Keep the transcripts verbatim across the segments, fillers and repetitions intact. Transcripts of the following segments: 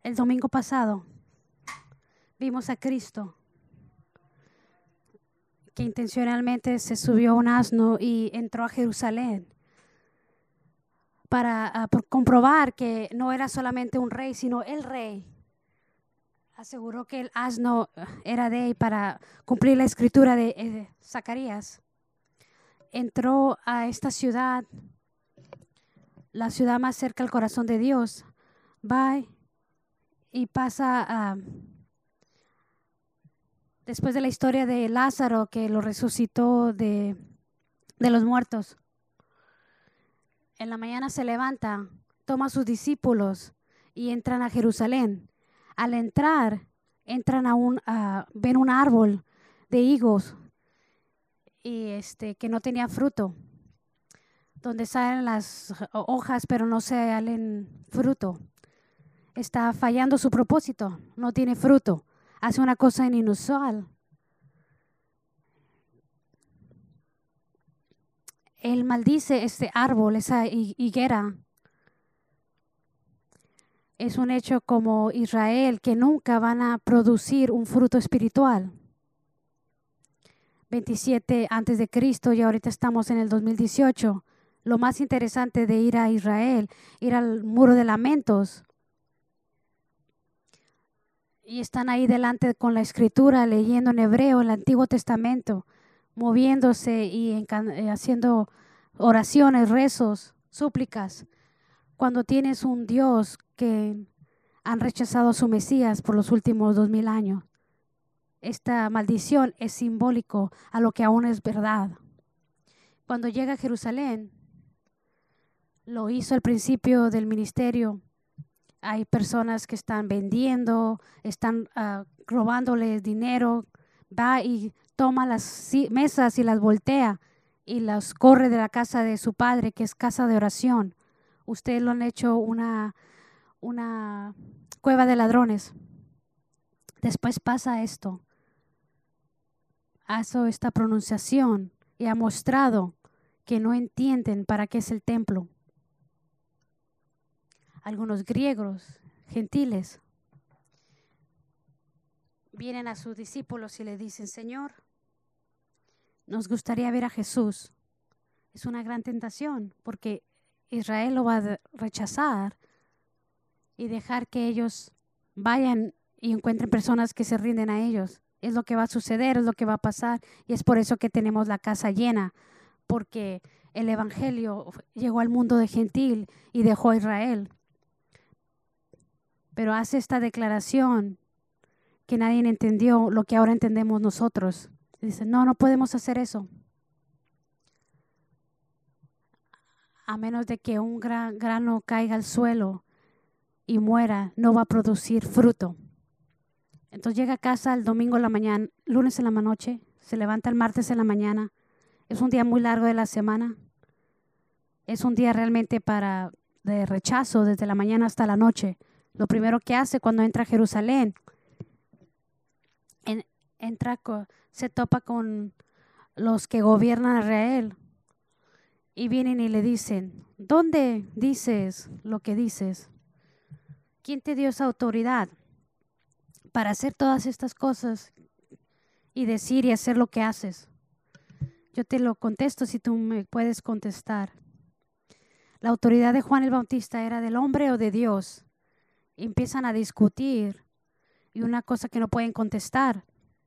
El domingo pasado vimos a Cristo que intencionalmente se subió a un asno y entró a Jerusalén para uh, por comprobar que no era solamente un rey, sino el rey. Aseguró que el asno era de él para cumplir la escritura de eh, Zacarías. Entró a esta ciudad, la ciudad más cerca al corazón de Dios. Va y pasa uh, después de la historia de Lázaro, que lo resucitó de, de los muertos. En la mañana se levanta, toma a sus discípulos y entran a Jerusalén. Al entrar, entran a un, uh, ven un árbol de higos y este que no tenía fruto, donde salen las hojas pero no salen fruto. Está fallando su propósito, no tiene fruto, hace una cosa inusual. Él maldice este árbol, esa higuera. Es un hecho como Israel, que nunca van a producir un fruto espiritual. veintisiete antes de Cristo y ahorita estamos en el dos mil dieciocho. Lo más interesante de ir a Israel, ir al muro de lamentos. Y están ahí delante con la escritura, leyendo en hebreo el Antiguo Testamento, moviéndose y haciendo oraciones, rezos, súplicas. Cuando tienes un Dios que han rechazado a su Mesías por los últimos dos mil años. Esta maldición es simbólico a lo que aún es verdad. Cuando llega a Jerusalén, lo hizo al principio del ministerio. Hay personas que están vendiendo, están uh, robándoles dinero. Va y toma las mesas y las voltea y las corre de la casa de su padre, que es casa de oración. Ustedes lo han hecho una, una cueva de ladrones. Después pasa esto. Hace esta pronunciación y ha mostrado que no entienden para qué es el templo. Algunos griegos, gentiles, vienen a sus discípulos y le dicen: Señor, nos gustaría ver a Jesús. Es una gran tentación porque Israel lo va a rechazar y dejar que ellos vayan y encuentren personas que se rinden a ellos. Es lo que va a suceder, es lo que va a pasar, y es por eso que tenemos la casa llena, porque el evangelio llegó al mundo de gentil y dejó a Israel. Pero hace esta declaración que nadie entendió lo que ahora entendemos nosotros. Dice: no, no podemos hacer eso. A menos de que un gran grano caiga al suelo y muera, no va a producir fruto. Entonces llega a casa el domingo en la mañana, lunes en la noche, se levanta el martes en la mañana. Es un día muy largo de la semana. Es un día realmente para de rechazo desde la mañana hasta la noche. Lo primero que hace cuando entra a Jerusalén, en, entra, se topa con los que gobiernan a Israel y vienen y le dicen: ¿dónde dices lo que dices? ¿Quién te dio esa autoridad para hacer todas estas cosas y decir y hacer lo que haces? Yo te lo contesto si tú me puedes contestar. La autoridad de Juan el Bautista era del hombre o de Dios. Y empiezan a discutir y una cosa que no pueden contestar.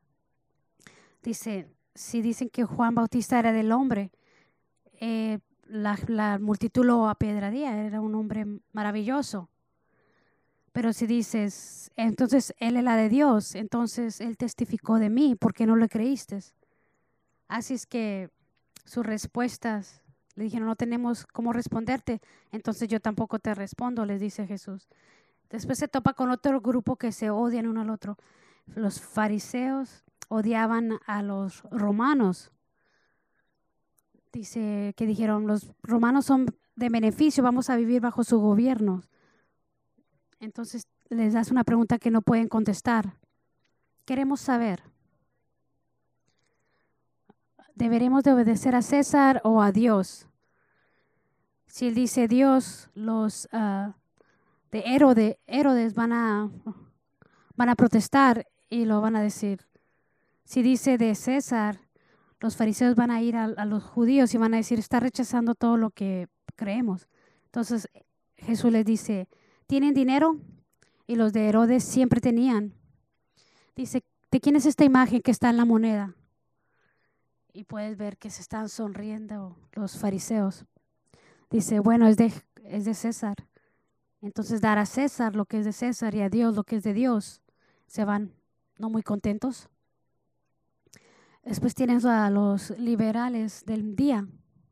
Dice, si dicen que Juan Bautista era del hombre, eh, la, la multitud lo apedrearía, era un hombre maravilloso. Pero si dices, entonces él es la de Dios, entonces él testificó de mí, ¿por qué no le creíste? Así es que sus respuestas, le dijeron: no tenemos cómo responderte, entonces yo tampoco te respondo, les dice Jesús. Después se topa con otro grupo que se odian uno al otro. Los fariseos odiaban a los romanos. Dice que dijeron: los romanos son de beneficio, vamos a vivir bajo su gobierno. Entonces les das una pregunta que no pueden contestar. Queremos saber, ¿deberemos de obedecer a César o a Dios? Si él dice Dios, los, uh, de Herodes, Herodes van a, van a protestar y lo van a decir. Si dice de César, los fariseos van a ir a, a los judíos y van a decir, está rechazando todo lo que creemos. Entonces Jesús les dice, ¿tienen dinero? Y los de Herodes siempre tenían. Dice, ¿de quién es esta imagen que está en la moneda? Y puedes ver que se están sonriendo los fariseos. Dice, bueno, es de, es de César. Entonces dar a César lo que es de César y a Dios lo que es de Dios. Se van no muy contentos. Después tienes a los liberales del día.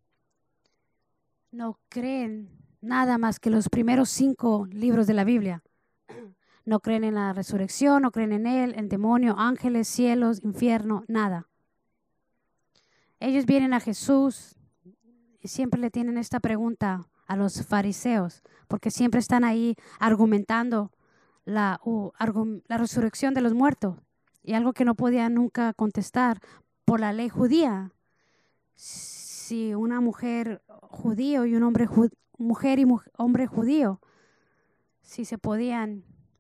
No creen nada más que los primeros cinco libros de la Biblia. No creen en la resurrección, no creen en Él, en demonio, ángeles, cielos, infierno, nada. Ellos vienen a Jesús y siempre le tienen esta pregunta a los fariseos, porque siempre están ahí argumentando la, uh, argum, la resurrección de los muertos y algo que no podían nunca contestar por la ley judía. Si una mujer judío y un hombre ju mujer y mu hombre judío, si se podían,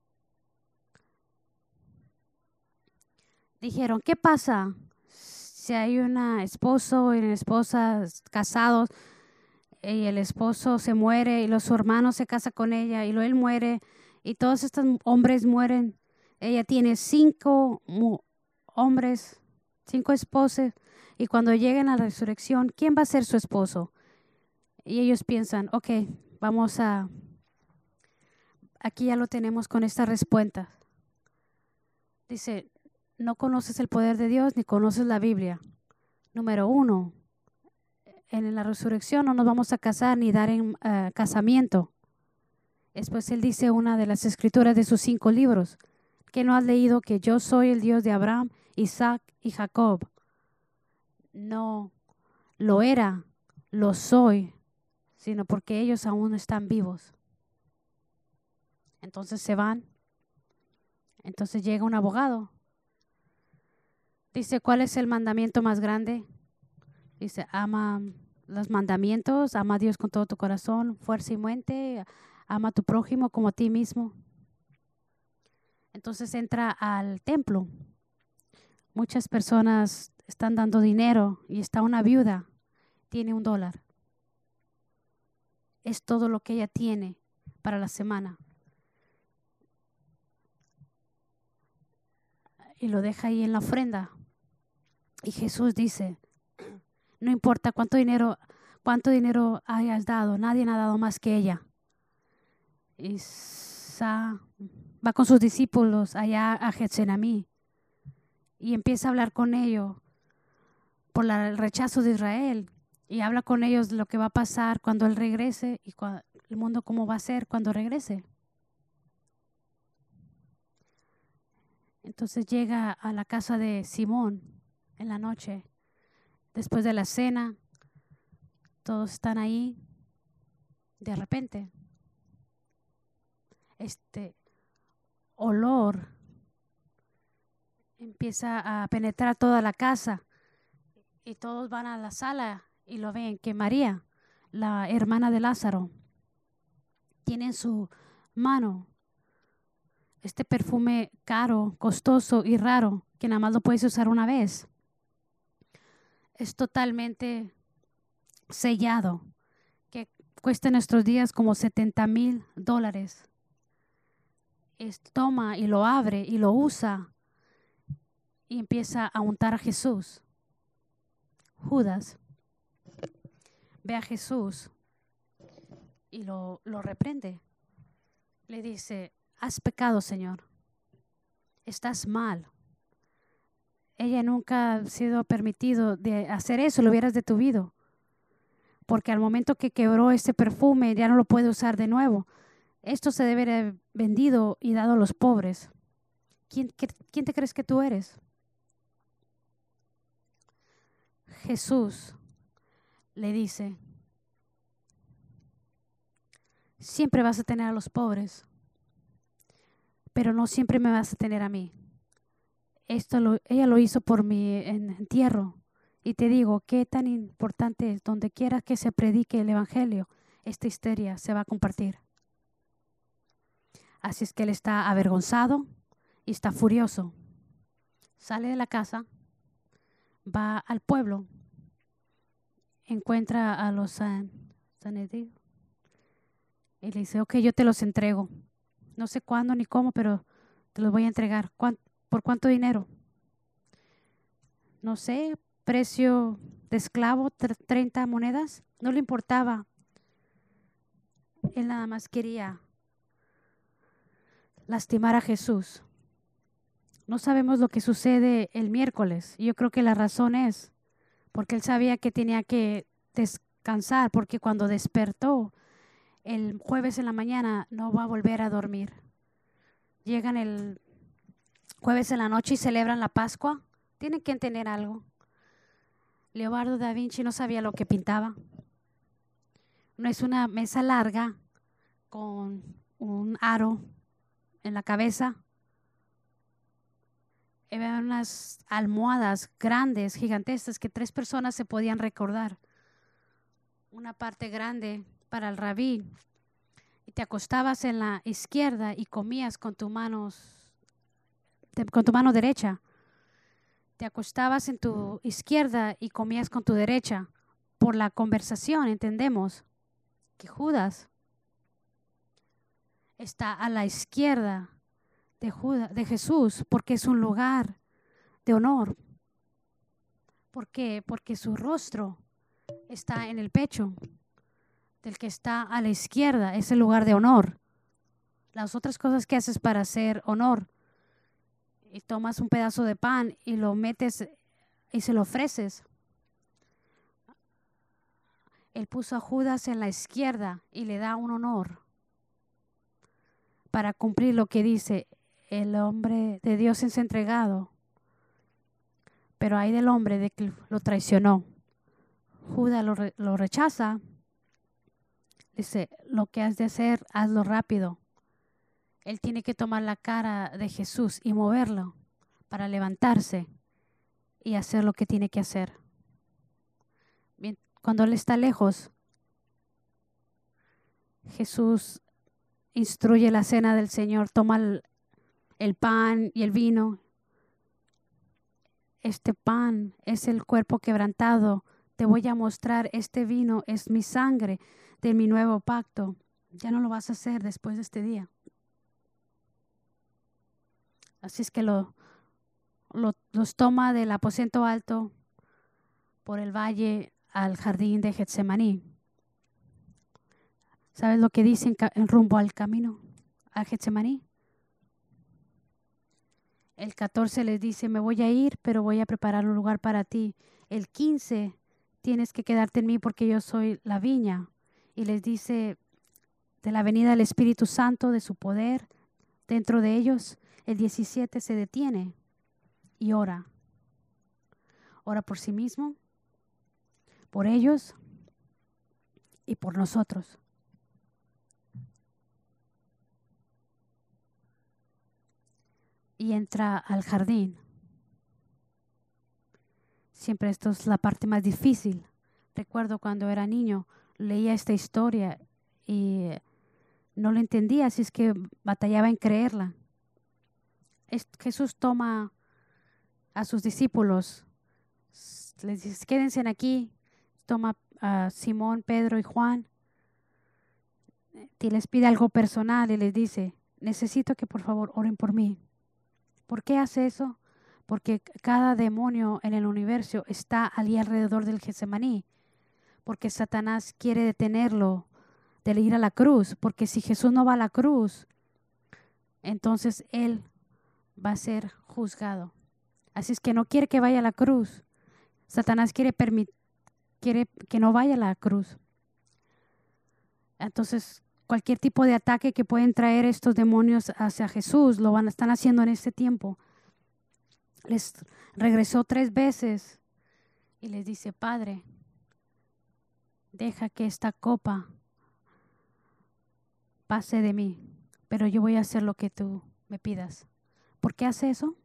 dijeron, ¿qué pasa si hay un esposo y una esposa casados y el esposo se muere y los su hermano se casa con ella y luego él muere y todos estos hombres mueren? Ella tiene cinco hombres, cinco esposos, y cuando lleguen a la resurrección, ¿quién va a ser su esposo? Y ellos piensan, ok, vamos a, aquí ya lo tenemos con esta respuesta. Dice, no conoces el poder de Dios ni conoces la Biblia. Número uno, en la resurrección no nos vamos a casar ni dar en uh, casamiento. Después él dice una de las escrituras de sus cinco libros, que no has leído que yo soy el Dios de Abraham, Isaac y Jacob. No lo era, lo soy, sino porque ellos aún están vivos. Entonces se van. Entonces llega un abogado. Dice, ¿cuál es el mandamiento más grande? Dice, ama los mandamientos, ama a Dios con todo tu corazón, fuerza y mente, ama a tu prójimo como a ti mismo. Entonces entra al templo. Muchas personas están dando dinero y está una viuda, tiene un dólar. Es todo lo que ella tiene para la semana. Y lo deja ahí en la ofrenda. Y Jesús dice, no importa cuánto dinero, cuánto dinero hayas dado, nadie ha dado más que ella. Y sa, va con sus discípulos allá a Getsemaní y empieza a hablar con ellos por la, el rechazo de Israel, y habla con ellos de lo que va a pasar cuando Él regrese y cuando, el mundo cómo va a ser cuando regrese. Entonces llega a la casa de Simón en la noche, después de la cena, todos están ahí. De repente, este olor empieza a penetrar toda la casa y todos van a la sala y lo ven que María, la hermana de Lázaro, tiene en su mano este perfume caro, costoso y raro que nada más lo puedes usar una vez. Es totalmente sellado, que cuesta en nuestros días como setenta mil dólares. Es, toma y lo abre y lo usa y empieza a untar a Jesús. Judas ve a Jesús y lo, lo reprende. Le dice, has pecado, Señor. Estás mal. Ella nunca ha sido permitido de hacer eso, lo hubieras detenido. Porque al momento que quebró ese perfume ya no lo puede usar de nuevo. Esto se debe haber vendido y dado a los pobres. ¿Quién, qué, ¿Quién te crees que tú eres? Jesús le dice, siempre vas a tener a los pobres, pero no siempre me vas a tener a mí. Esto lo, ella lo hizo por mi entierro. Y te digo, qué tan importante es, donde quiera que se predique el evangelio, esta historia se va a compartir. Así es que él está avergonzado y está furioso. Sale de la casa, va al pueblo, encuentra a los san, Sanedrín y le dice, ok, yo te los entrego. No sé cuándo ni cómo, pero te los voy a entregar. ¿Cuán, ¿Por cuánto dinero? No sé, precio de esclavo, treinta monedas. No le importaba. Él nada más quería lastimar a Jesús. No sabemos lo que sucede el miércoles. Yo creo que la razón es porque él sabía que tenía que descansar, porque cuando despertó el jueves en la mañana no va a volver a dormir. Llegan el jueves en la noche y celebran la Pascua. Tienen que entender algo. Leonardo da Vinci no sabía lo que pintaba. No es una mesa larga con un aro en la cabeza. Eran unas almohadas grandes, gigantescas, que tres personas se podían recordar. Una parte grande para el rabí. Y te acostabas en la izquierda y comías con tu manos, con tu mano derecha. Te acostabas en tu izquierda y comías con tu derecha. Por la conversación entendemos que Judas está a la izquierda de, Judas, de Jesús, porque es un lugar de honor. ¿Por qué? Porque su rostro está en el pecho del que está a la izquierda, es el lugar de honor. Las otras cosas que haces para hacer honor, y tomas un pedazo de pan y lo metes y se lo ofreces. Él puso a Judas en la izquierda y le da un honor para cumplir lo que dice: el hombre de Dios es entregado, pero hay del hombre de que lo traicionó. Judas lo, re, lo rechaza. Dice, lo que has de hacer, hazlo rápido. Él tiene que tomar la cara de Jesús y moverlo para levantarse y hacer lo que tiene que hacer. Bien, cuando él está lejos, Jesús instruye la cena del Señor, toma el, el pan y el vino. Este pan es el cuerpo quebrantado. Te voy a mostrar, este vino es mi sangre de mi nuevo pacto. Ya no lo vas a hacer después de este día. Así es que lo, lo, los toma del aposento alto por el valle al jardín de Getsemaní. ¿Sabes lo que dice en, en rumbo al camino a Getsemaní? El catorce les dice, me voy a ir, pero voy a preparar un lugar para ti. El quince, tienes que quedarte en mí porque yo soy la viña. Y les dice de la venida del Espíritu Santo, de su poder dentro de ellos. El diecisiete se detiene y ora. Ora por sí mismo, por ellos y por nosotros. Y entra al jardín. Siempre esto es la parte más difícil. Recuerdo cuando era niño, leía esta historia y no lo entendía, así es que batallaba en creerla. Es, Jesús toma a sus discípulos, les dice, quédense aquí, toma a Simón, Pedro y Juan y les pide algo personal y les dice, necesito que por favor oren por mí. ¿Por qué hace eso? Porque cada demonio en el universo está allí alrededor del Getsemaní, porque Satanás quiere detenerlo de ir a la cruz, porque si Jesús no va a la cruz, entonces él va a ser juzgado. Así es que no quiere que vaya a la cruz. Satanás quiere, quiere que no vaya a la cruz. Entonces, cualquier tipo de ataque que pueden traer estos demonios hacia Jesús, lo van, están haciendo en este tiempo. Les regresó tres veces y les dice, Padre, deja que esta copa pase de mí, pero yo voy a hacer lo que tú me pidas. ¿Por qué hace eso?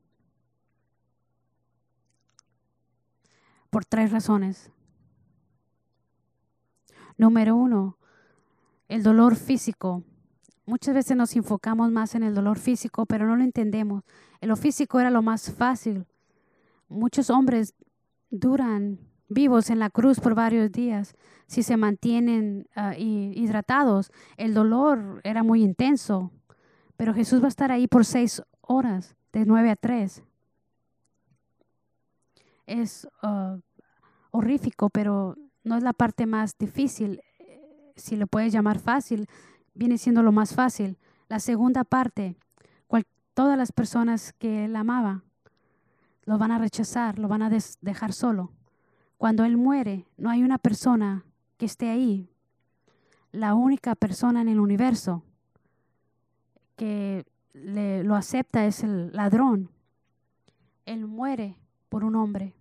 Por tres razones. Número uno, el dolor físico Muchas veces nos enfocamos más en el dolor físico, pero no lo entendemos. En lo físico era lo más fácil. Muchos hombres duran vivos en la cruz por varios días si se mantienen uh, hidratados. El dolor era muy intenso, pero Jesús va a estar ahí por seis horas, de nueve a tres. Es uh, horrífico, pero no es la parte más difícil. Si lo puedes llamar fácil, viene siendo lo más fácil. La segunda parte, cual, todas las personas que él amaba lo van a rechazar, lo van a des- dejar solo. Cuando él muere, no hay una persona que esté ahí. La única persona en el universo que le, lo acepta es el ladrón. Él muere por un hombre.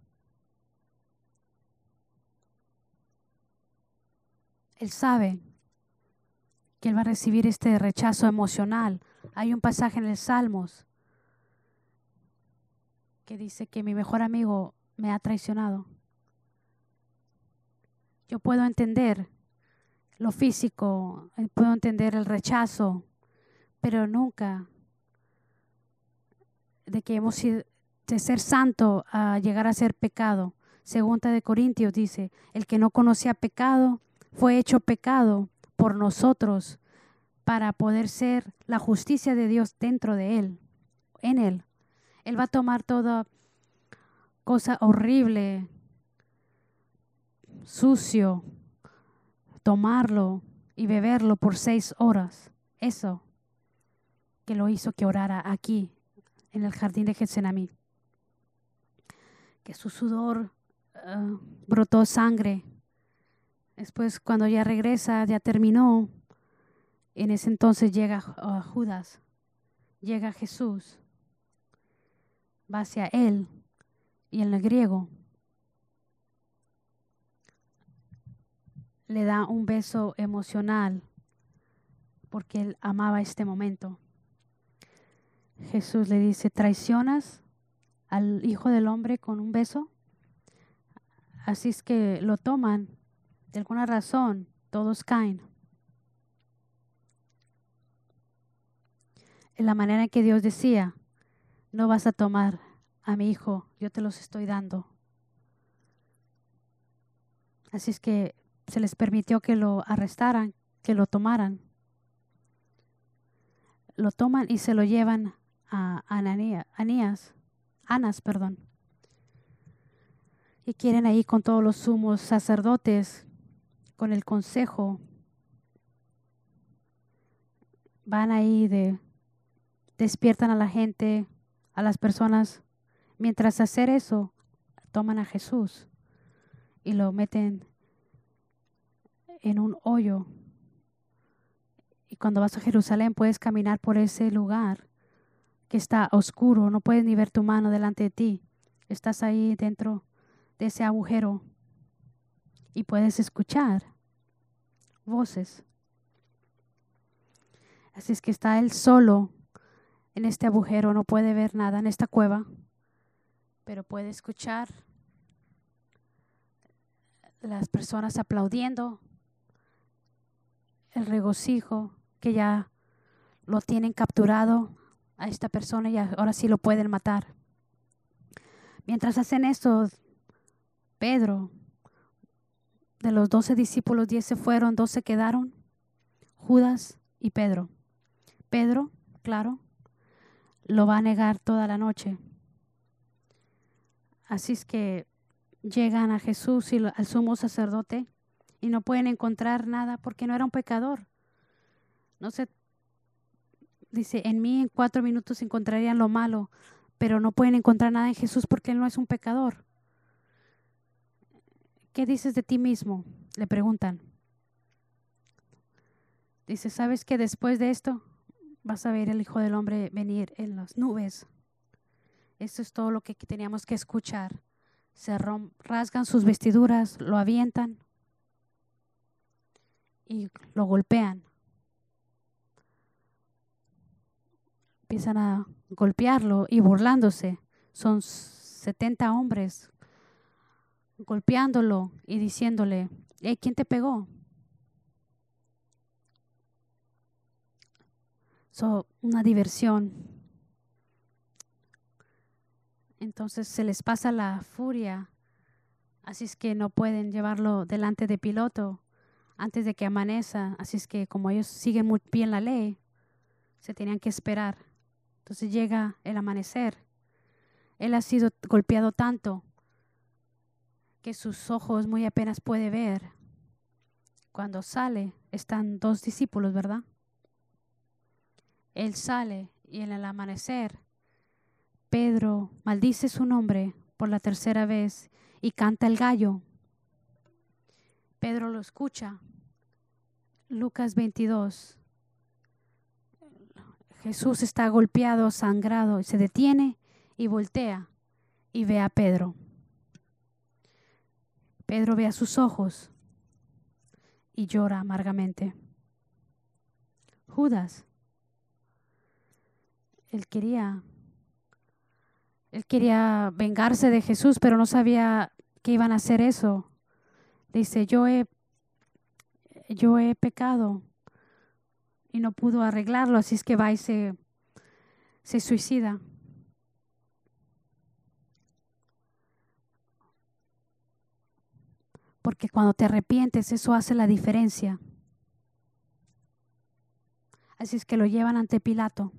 Él sabe que él va a recibir este rechazo emocional. Hay un pasaje en el Salmos que dice que mi mejor amigo me ha traicionado. Yo puedo entender lo físico, puedo entender el rechazo, pero nunca de que hemos sido de ser santo a llegar a ser pecado. Segunda de Corintios dice, el que no conocía pecado fue hecho pecado por nosotros para poder ser la justicia de Dios dentro de él, en él. Él va a tomar toda cosa horrible, sucio, tomarlo y beberlo por seis horas. Eso que lo hizo que orara aquí en el jardín de Getsemaní. Que su sudor uh, brotó sangre. Después, cuando ya regresa, ya terminó. En ese entonces llega uh, Judas, llega Jesús, va hacia él y en el griego le da un beso emocional porque él amaba este momento. Jesús le dice, ¿traicionas al Hijo del Hombre con un beso? Así es que lo toman, de alguna razón, todos caen. En la manera en que Dios decía, no vas a tomar a mi hijo, yo te los estoy dando. Así es que se les permitió que lo arrestaran, que lo tomaran. Lo toman y se lo llevan a Ananías, Anías, Anas, perdón. Y quieren ahí con todos los sumos sacerdotes, con el consejo. Van ahí de, despiertan a la gente, a las personas. Mientras hacer eso, toman a Jesús y lo meten en un hoyo. Y cuando vas a Jerusalén puedes caminar por ese lugar que está oscuro, no puedes ni ver tu mano delante de ti. Estás ahí dentro de ese agujero y puedes escuchar voces. Así es que está él solo en este agujero, no puede ver nada en esta cueva, pero puede escuchar las personas aplaudiendo, el regocijo que ya lo tienen capturado a esta persona y ahora sí lo pueden matar. Mientras hacen esto, Pedro, de los doce discípulos, diez se fueron, dos se quedaron, Judas y Pedro. Pedro, claro, lo va a negar toda la noche. Así es que llegan a Jesús y al sumo sacerdote y no pueden encontrar nada porque no era un pecador. No se dice, en mí en cuatro minutos encontrarían lo malo, pero no pueden encontrar nada en Jesús porque él no es un pecador. ¿Qué dices de ti mismo?, le preguntan. Dice, ¿sabes que después de esto vas a ver el Hijo del Hombre venir en las nubes? Esto es todo lo que teníamos que escuchar. Se rasgan sus vestiduras, lo avientan y lo golpean. Empiezan a golpearlo y burlándose. Son setenta hombres golpeándolo y diciéndole, hey, ¿quién te pegó? So, una diversión. Entonces se les pasa la furia, así es que no pueden llevarlo delante de Pilato antes de que amanezca. Así es que como ellos siguen muy bien la ley, se tenían que esperar. Entonces llega el amanecer. Él ha sido golpeado tanto que sus ojos muy apenas puede ver. Cuando sale, están dos discípulos, ¿verdad? Él sale y en el amanecer, Pedro maldice su nombre por la tercera vez y canta el gallo. Pedro lo escucha. Lucas veintidós. Jesús está golpeado, sangrado, y se detiene y voltea y ve a Pedro. Pedro ve a sus ojos y llora amargamente. Judas, él quería, él quería vengarse de Jesús, pero no sabía que iban a hacer eso. Dice, yo he, yo he pecado y no pudo arreglarlo, así es que va y se, se suicida. Porque cuando te arrepientes, eso hace la diferencia. Así es que lo llevan ante Pilato.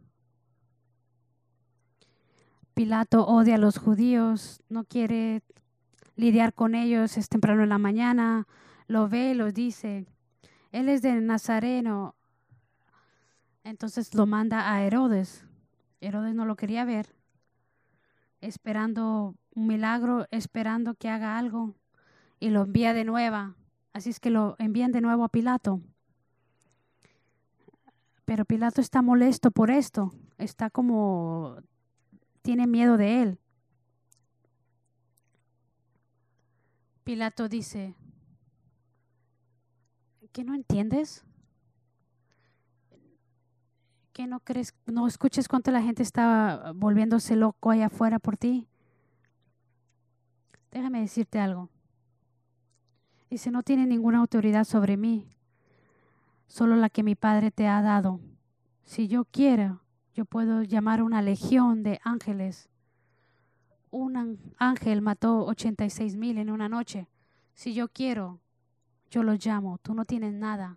Pilato odia a los judíos, no quiere lidiar con ellos, es temprano en la mañana, lo ve y lo dice, él es de Nazareno. Entonces lo manda a Herodes. Herodes no lo quería ver, esperando un milagro, esperando que haga algo, y lo envía de nuevo. Así es que lo envían de nuevo a Pilato. Pero Pilato está molesto por esto, está como, tiene miedo de él. Pilato dice, ¿qué no entiendes? ¿Qué no crees? ¿No escuches cuánto la gente está volviéndose loco allá afuera por ti? Déjame decirte algo. Dice, no tiene ninguna autoridad sobre mí, solo la que mi Padre te ha dado. Si yo quiero, yo puedo llamar una legión de ángeles. Un ángel mató ochenta y seis mil en una noche. Si yo quiero, yo los llamo. Tú no tienes nada.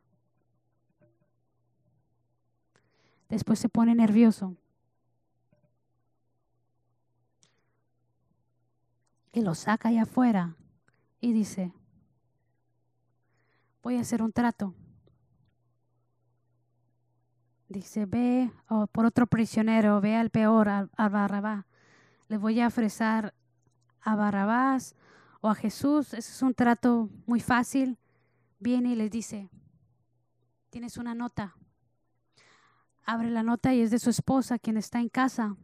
Después se pone nervioso y lo saca allá afuera y dice, voy a hacer un trato. Dice, ve oh, por otro prisionero, ve al peor, a, a Barrabás. Le voy a ofrecer a Barrabás o a Jesús. Ese es un trato muy fácil. Viene y les dice, tienes una nota. Abre la nota y es de su esposa, quien está en casa,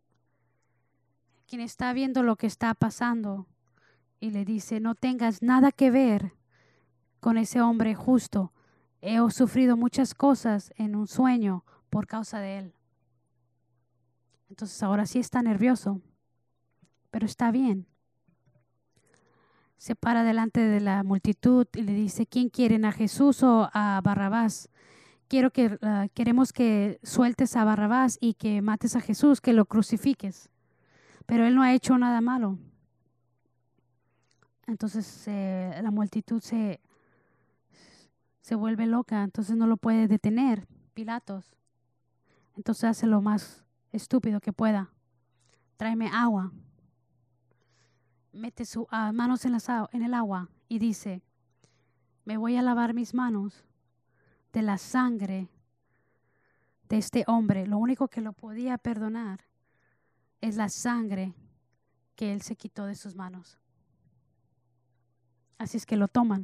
quien está viendo lo que está pasando. Y le dice, no tengas nada que ver con ese hombre justo. He sufrido muchas cosas en un sueño por causa de él. Entonces ahora sí está nervioso, pero está bien. Se para delante de la multitud y le dice, ¿quién quieren, a Jesús o a Barrabás? Quiero que, uh, queremos que sueltes a Barrabás y que mates a Jesús, que lo crucifiques. Pero él no ha hecho nada malo. Entonces eh, la multitud se, se vuelve loca, entonces no lo puede detener Pilatos. Entonces hace lo más estúpido que pueda. Tráeme agua. Mete sus uh, manos en, las, en el agua y dice, me voy a lavar mis manos de la sangre de este hombre. Lo único que lo podía perdonar es la sangre que él se quitó de sus manos. Así es que lo toman.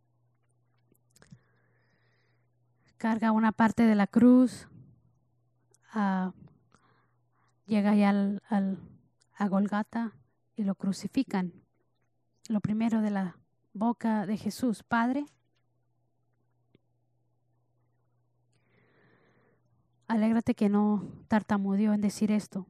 Carga una parte de la cruz, uh, llega ya al, al, a Golgata y lo crucifican. Lo primero de la boca de Jesús, Padre, alégrate que no tartamudeó en decir esto.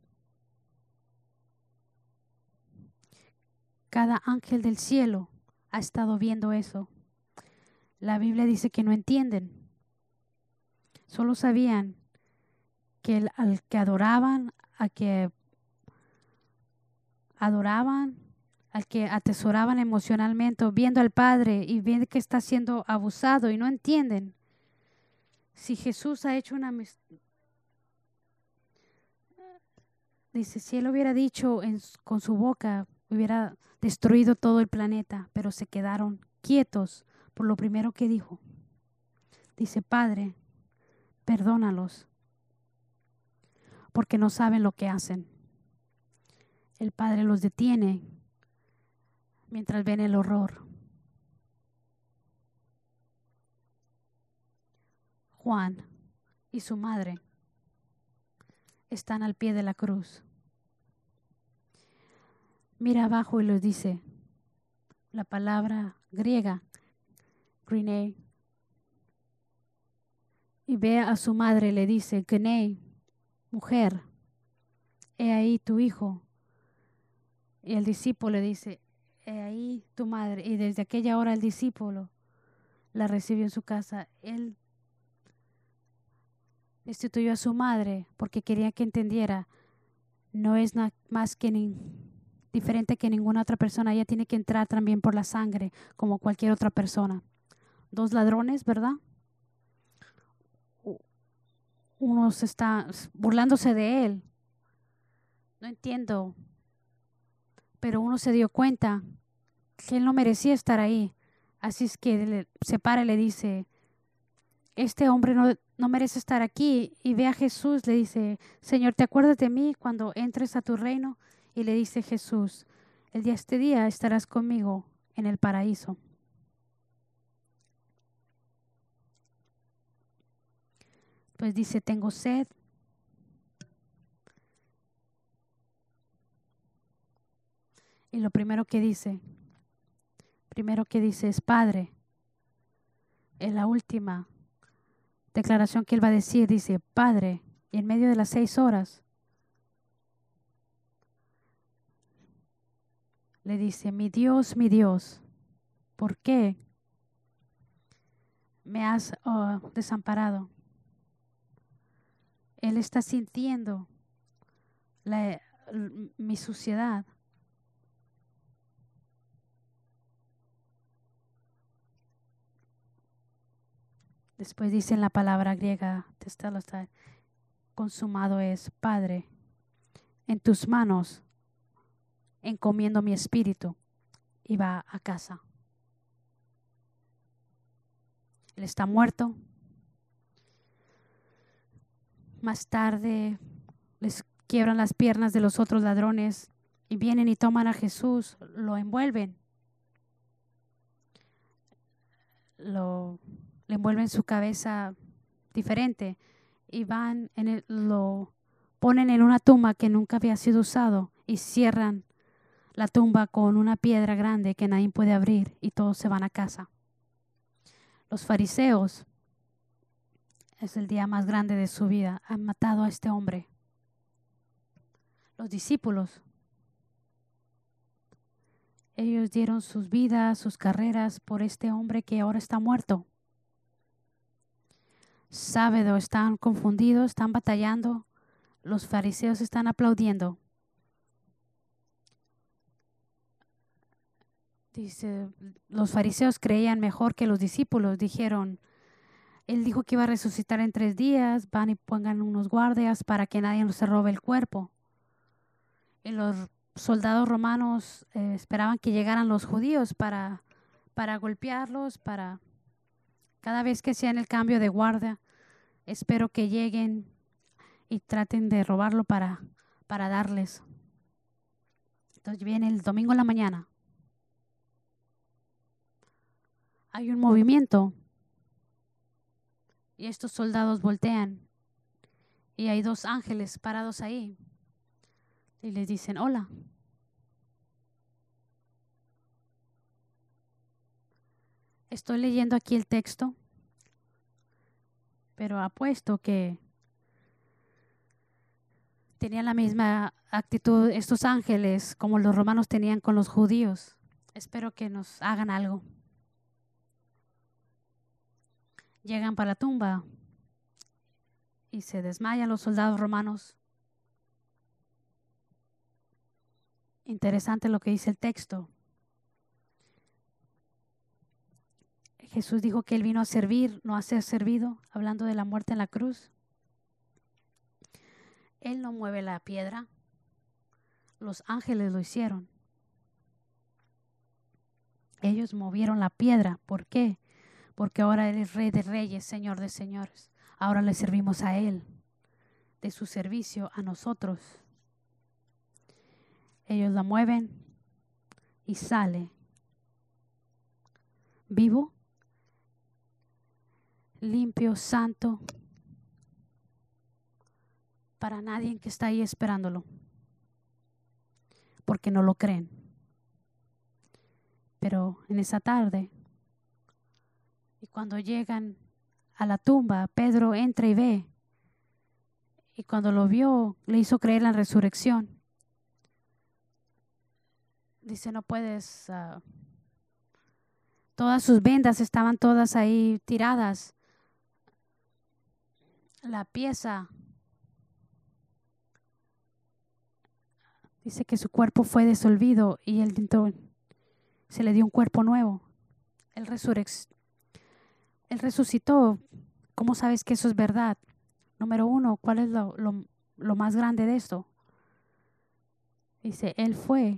Cada ángel del cielo ha estado viendo eso. La Biblia dice que no entienden. Solo sabían que el- al que adoraban, a que adoraban, al que atesoraban emocionalmente, viendo al Padre y viendo que está siendo abusado y no entienden. Si Jesús ha hecho una... mis- Dice, si Él hubiera dicho en s- con su boca, hubiera destruido todo el planeta, pero se quedaron quietos por lo primero que dijo. Dice, Padre, perdónalos, porque no saben lo que hacen. El Padre los detiene mientras ven el horror. Juan y su madre están al pie de la cruz. Mira abajo y les dice la palabra griega, Grenei, y ve a su madre y le dice, Grenei, mujer, he ahí tu hijo. Y el discípulo le dice, he ahí tu madre. Y desde aquella hora el discípulo la recibió en su casa. Él destituyó a su madre porque quería que entendiera, no es na- más que ni, diferente que ninguna otra persona. Ella tiene que entrar también por la sangre como cualquier otra persona. Dos ladrones, ¿verdad? U- Uno se está burlándose de él. No entiendo. Pero uno se dio cuenta que él no merecía estar ahí. Así es que le, se para y le dice, este hombre no, no merece estar aquí. Y ve a Jesús, le dice, Señor, ¿te acuerdas de mí cuando entres a tu reino? Y le dice Jesús, el día este día estarás conmigo en el paraíso. Pues dice, tengo sed. Y lo primero que dice, primero que dice es Padre. En la última declaración que él va a decir, dice, Padre, y en medio de las seis horas, le dice, mi Dios, mi Dios, ¿por qué me has uh, desamparado? Él está sintiendo la, mi suciedad. Después dice en la palabra griega, testelestai, consumado es, Padre, en tus manos encomiendo mi espíritu, y va a casa. Él está muerto. Más tarde les quiebran las piernas de los otros ladrones y vienen y toman a Jesús, lo envuelven, lo, le envuelven su cabeza diferente y van en el, lo ponen en una tumba que nunca había sido usado y cierran la tumba con una piedra grande que nadie puede abrir y todos se van a casa. Los fariseos, es el día más grande de su vida, han matado a este hombre. Los discípulos, ellos dieron sus vidas, sus carreras por este hombre que ahora está muerto. Sábado, están confundidos, están batallando. Los fariseos están aplaudiendo. Dice, los fariseos creían mejor que los discípulos. Dijeron, él dijo que iba a resucitar en tres días. Van y pongan unos guardias para que nadie se robe el cuerpo. Y los soldados romanos eh, esperaban que llegaran los judíos para, para golpearlos, para cada vez que hacían el cambio de guardia. Espero que lleguen y traten de robarlo para, para darles. Entonces viene el domingo en la mañana. Hay un movimiento y estos soldados voltean y hay dos ángeles parados ahí y les dicen hola. Estoy leyendo aquí el texto, pero apuesto que tenían la misma actitud estos ángeles como los romanos tenían con los judíos. Espero que nos hagan algo. Llegan para la tumba y se desmayan los soldados romanos. Interesante lo que dice el texto. Jesús dijo que Él vino a servir, no a ser servido, hablando de la muerte en la cruz. Él no mueve la piedra, los ángeles lo hicieron. Ellos movieron la piedra. ¿Por qué? Porque ahora Él es Rey de Reyes, Señor de Señores. Ahora le servimos a Él, de su servicio a nosotros. Ellos la mueven y sale vivo, limpio, santo, para nadie que está ahí esperándolo, porque no lo creen. Pero en esa tarde, y cuando llegan a la tumba, Pedro entra y ve, y cuando lo vio, le hizo creer en la resurrección. Dice, no puedes, uh, todas sus vendas estaban todas ahí tiradas. La pieza, dice que su cuerpo fue disolvido y él dentro, se le dio un cuerpo nuevo. Él, resurrec- él resucitó. ¿Cómo sabes que eso es verdad? Número uno, ¿cuál es lo, lo, lo más grande de esto? Dice, Él fue,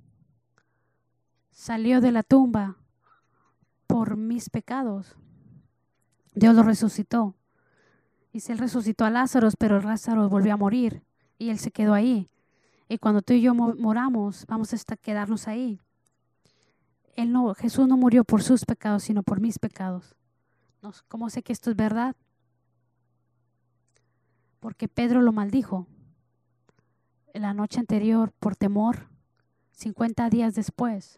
salió de la tumba por mis pecados. Dios lo resucitó. Dice, Él resucitó a Lázaro, pero Lázaro volvió a morir y Él se quedó ahí. Y cuando tú y yo moramos, vamos a quedarnos ahí. Él no, Jesús no murió por sus pecados, sino por mis pecados. ¿Cómo sé que esto es verdad? Porque Pedro lo maldijo en la noche anterior por temor, cincuenta días después.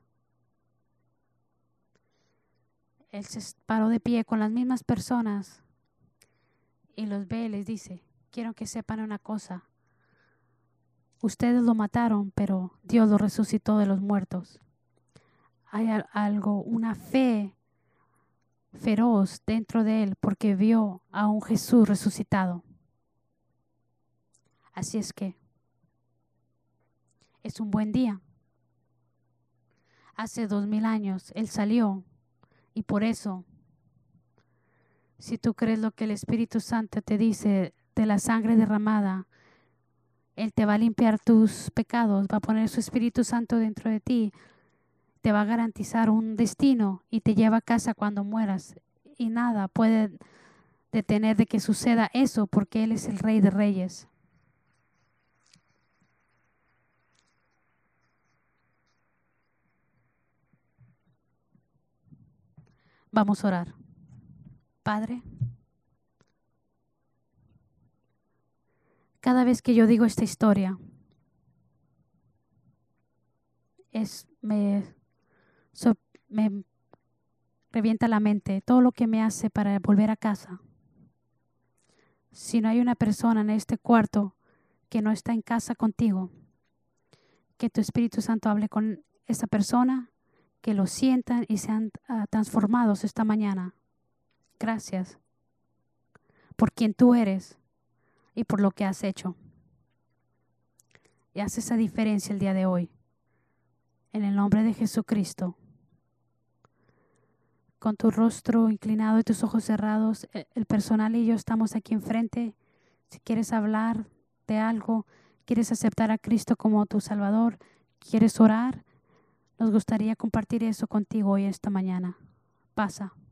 Él se paró de pie con las mismas personas y los ve y les dice, quiero que sepan una cosa. Ustedes lo mataron, pero Dios lo resucitó de los muertos. Hay algo, una fe feroz dentro de él porque vio a un Jesús resucitado. Así es que es un buen día. Hace dos mil años Él salió y por eso, si tú crees lo que el Espíritu Santo te dice de la sangre derramada, Él te va a limpiar tus pecados, va a poner su Espíritu Santo dentro de ti, te va a garantizar un destino y te lleva a casa cuando mueras. Y nada puede detener de que suceda eso porque Él es el Rey de Reyes. Vamos a orar. Padre, cada vez que yo digo esta historia, es, me, so, me revienta la mente todo lo que me hace para volver a casa. Si no hay una persona en este cuarto que no está en casa contigo, que tu Espíritu Santo hable con esa persona, que lo sientan y sean uh, transformados esta mañana. Gracias por quien tú eres y por lo que has hecho. Y haz esa diferencia el día de hoy. En el nombre de Jesucristo. Con tu rostro inclinado y tus ojos cerrados, el personal y yo estamos aquí enfrente. Si quieres hablar de algo, quieres aceptar a Cristo como tu Salvador, quieres orar, nos gustaría compartir eso contigo hoy esta mañana. Pasa.